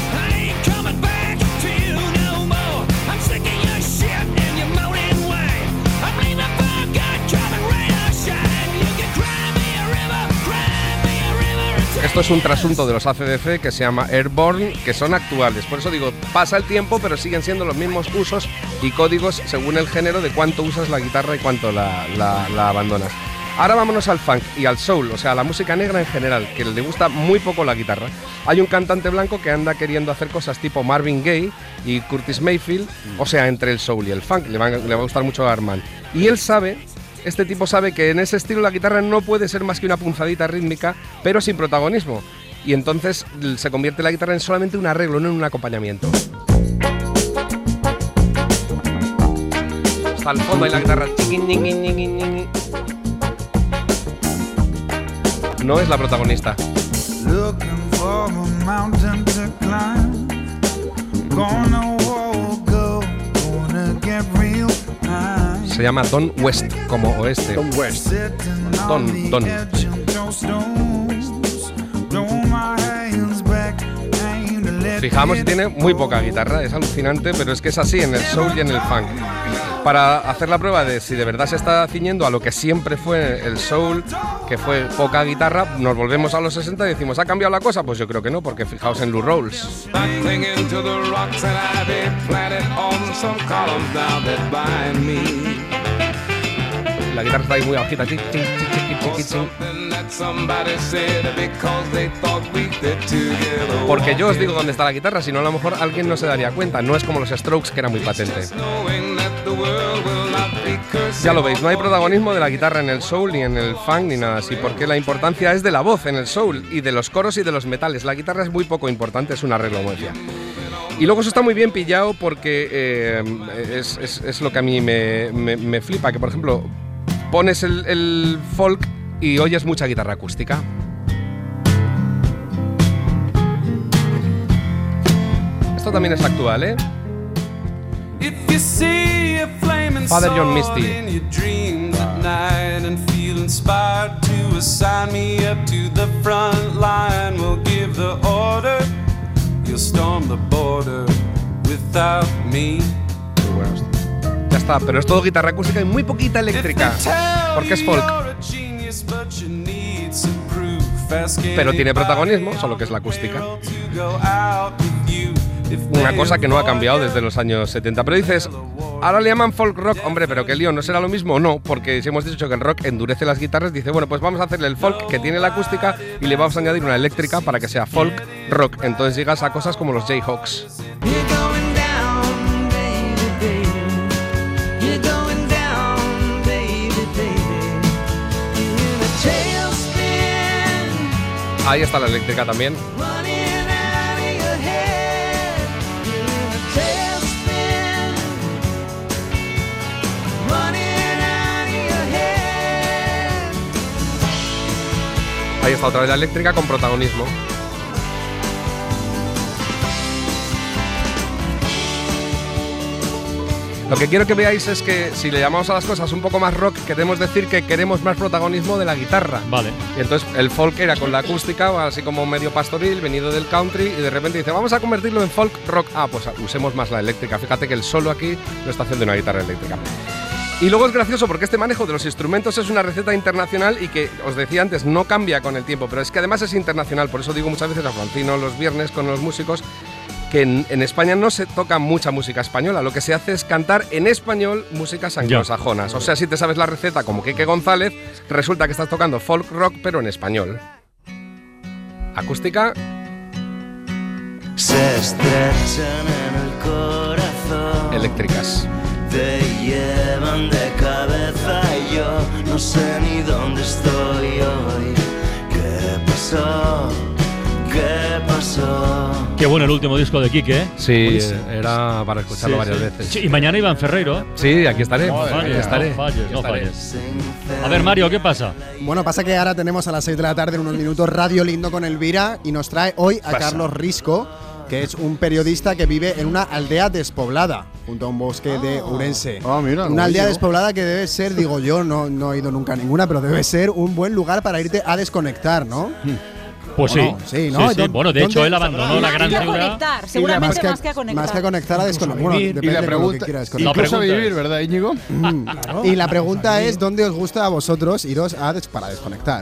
Esto es un trasunto de los A C D C que se llama Airborne, que son actuales. Por eso digo, pasa el tiempo, pero siguen siendo los mismos usos y códigos según el género de cuánto usas la guitarra y cuánto la, la, la abandonas. Ahora vámonos al funk y al soul, o sea, a la música negra en general, que le gusta muy poco la guitarra. Hay un cantante blanco que anda queriendo hacer cosas tipo Marvin Gaye y Curtis Mayfield, o sea, entre el soul y el funk. Le va, le va a gustar mucho a Armand. Y él sabe... Este tipo sabe que en ese estilo la guitarra no puede ser más que una punzadita rítmica, pero sin protagonismo. Y entonces se convierte la guitarra en solamente un arreglo, no en un acompañamiento. Hasta el fondo hay la guitarra. No es la protagonista. Se llama Don West, como oeste. Don West. Don, Don. Fijamos que tiene muy poca guitarra, es alucinante, pero es que es así en el soul y en el funk. Para hacer la prueba de si de verdad se está ciñendo a lo que siempre fue el soul, que fue poca guitarra, nos volvemos a los sesenta y decimos, ¿ha cambiado la cosa? Pues yo creo que no, porque fijaos en Lou Rawls. La guitarra está ahí muy bajita. Porque yo os digo dónde está la guitarra, si no a lo mejor alguien no se daría cuenta. No es como los Strokes, que era muy patente. Ya lo veis, no hay protagonismo de la guitarra en el soul, ni en el funk, ni nada así, porque la importancia es de la voz en el soul, y de los coros y de los metales. La guitarra es muy poco importante, es un arreglo, como decía. Y luego eso está muy bien pillado porque eh, es, es, es lo que a mí me, me, me flipa, que por ejemplo pones el, el folk y oyes mucha guitarra acústica. Esto también es actual, ¿eh? Father John Misty. Ya está, pero es todo guitarra acústica y muy poquita eléctrica, porque es folk. Pero tiene protagonismo, solo que es la acústica. Una cosa que no ha cambiado desde los años setenta. Pero dices, ahora le llaman folk rock. Hombre, pero qué lío, ¿no será lo mismo o no? Porque si hemos dicho que el rock endurece las guitarras, dice, bueno, pues vamos a hacerle el folk que tiene la acústica y le vamos a añadir una eléctrica para que sea folk rock. Entonces llegas a cosas como los Jayhawks. Ahí está la eléctrica también. Ahí está otra vez la eléctrica con protagonismo. Lo que quiero que veáis es que si le llamamos a las cosas un poco más rock, queremos decir que queremos más protagonismo de la guitarra. Vale. Y entonces el folk era con la acústica, así como medio pastoril, venido del country, y de repente dice, vamos a convertirlo en folk rock. Ah, pues usemos más la eléctrica. Fíjate que el solo aquí lo está haciendo una guitarra eléctrica. Y luego es gracioso porque este manejo de los instrumentos es una receta internacional y que, os decía antes, no cambia con el tiempo, pero es que además es internacional. Por eso digo muchas veces a Francino los viernes con los músicos que en, en España no se toca mucha música española, lo que se hace es cantar en español músicas anglosajonas. O sea, si te sabes la receta como Quique González, resulta que estás tocando folk rock pero en español. Acústica. Se estrechan en el corazón. Eléctricas. Te llevan de cabeza y yo no sé ni dónde estoy hoy. ¿Qué pasó? ¿Qué pasó? Qué bueno el último disco de Quique, ¿eh? Sí, era para escucharlo Sí, varias sí. veces. Sí, y mañana Iván Ferreiro. Sí, aquí estaré. No aquí falles, estaré. no falles, aquí no estaré. falles. A ver, Mario, ¿qué pasa? Bueno, pasa que ahora tenemos a las seis de la tarde en unos minutos Radio Lindo con Elvira y nos trae hoy a Pasa. Carlos Risco, que es un periodista que vive en una aldea despoblada, junto a un bosque de Urense. Ah, mira, una aldea guillo. despoblada que debe ser, digo yo, no, no he ido nunca a ninguna, pero debe ser un buen lugar para irte a desconectar, ¿no? Pues ¿O sí. no? Sí, ¿no? Sí, sí. ¿Dó- Bueno, de dónde- hecho, él abandonó la gran Más que a ciudad. conectar, seguramente más que, más que a conectar. Más que a conectar a desconectar. Bueno, Y depende la de lo pregunta, que quieras La incluso pregunta vivir, es- ¿verdad, Íñigo? Mm. Y la pregunta es, ¿dónde os gusta a vosotros iros a des- para desconectar?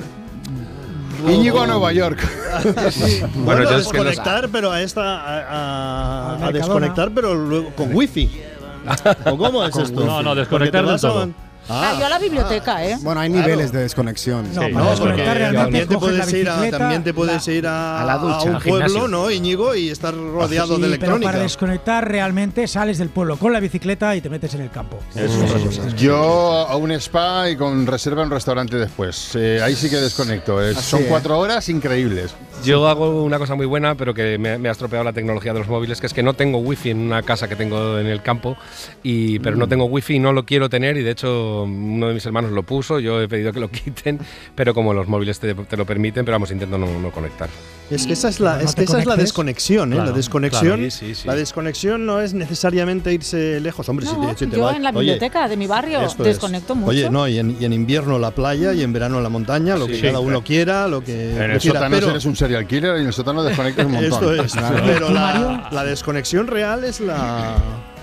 Íñigo a Nueva York. Bueno, Bueno, yo a es que los- desconectar, pero a esta a, a- Al a Mercadona. desconectar, pero luego con wifi. ¿O cómo es esto? No, no, desconectar Porque del te vas a- todo. Ah, yo a la biblioteca, ¿eh? Bueno, hay Claro. niveles de desconexión. No, Sí, para no, desconectar porque realmente también te coges la puedes ir a, bicicleta, también te puedes la- ir a, a la ducha, un al pueblo, gimnasio. ¿no, Íñigo? Y estar rodeado Sí, de pero electrónica. para desconectar realmente sales del pueblo con la bicicleta y te metes en el campo. Eso es otra cosa. Yo a un spa y con reserva en un restaurante después. Eh, ahí sí que desconecto. Eh, son ¿eh? cuatro horas increíbles. Yo hago una cosa muy buena, pero que me, me ha estropeado la tecnología de los móviles, que es que no tengo wifi en una casa que tengo en el campo, y, pero no tengo wifi y no lo quiero tener, y de hecho uno de mis hermanos lo puso, yo he pedido que lo quiten, pero como los móviles te, te lo permiten, pero vamos, intento no, no conectar. Es que esa es la, No es te que esa es la conectes. desconexión, ¿eh? Claro, la desconexión. claro. Sí, sí, sí. La desconexión no es necesariamente irse lejos. Hombre, si No, te, si te yo vas- en la Oye, biblioteca de mi barrio esto es. desconecto mucho. Oye, no, y en, y en invierno la playa y en verano la montaña, lo que Sí, cada sí. uno quiera, lo que En el prefiera, sótano pero eres un serial killer y en el sótano desconectas un montón. esto es. Claro. Pero ¿Tú, la, Mario? la desconexión real es la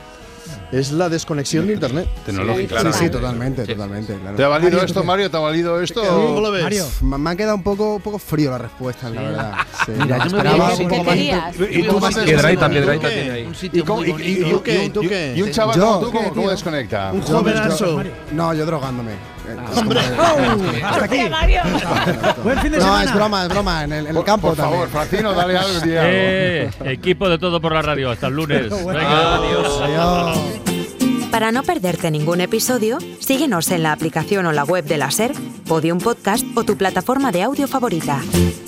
es la desconexión de internet. Tecnológica. Sí, sí, totalmente, totalmente. Claro. ¿Te ha valido Mario, esto, ¿tú Mario? ¿Te ha valido esto? ¿Cómo lo ves? Mario. Me me ha quedado un poco, un poco frío la respuesta, la verdad. Sí. Mira, yo me Esperaba voy a- un poco ¿Qué más querías? inte- ¿Y tú más Piedrahita, ¿Tú Piedrahita qué? tiene ahí. Un ¿Y, sitio cómo- muy y- bonito. y- y- ¿Tú qué? ¿Tú y- qué? y un chaval Yo, como tú, ¿qué, ¿cómo, cómo tío? desconecta? Un Yo, jovenazo. yo- No, yo drogándome. Eh, es como- Hasta aquí. Buen fin de No, semana. es broma, es broma. En el, en el Por- campo por favor, también. Francino, dale algo. di algo. Eh, equipo de Todo por la Radio. Hasta el lunes. Venga, adiós. Adiós. Para no perderte ningún episodio, síguenos en la aplicación o la web de la SER, Podium Podcast o tu plataforma de audio favorita.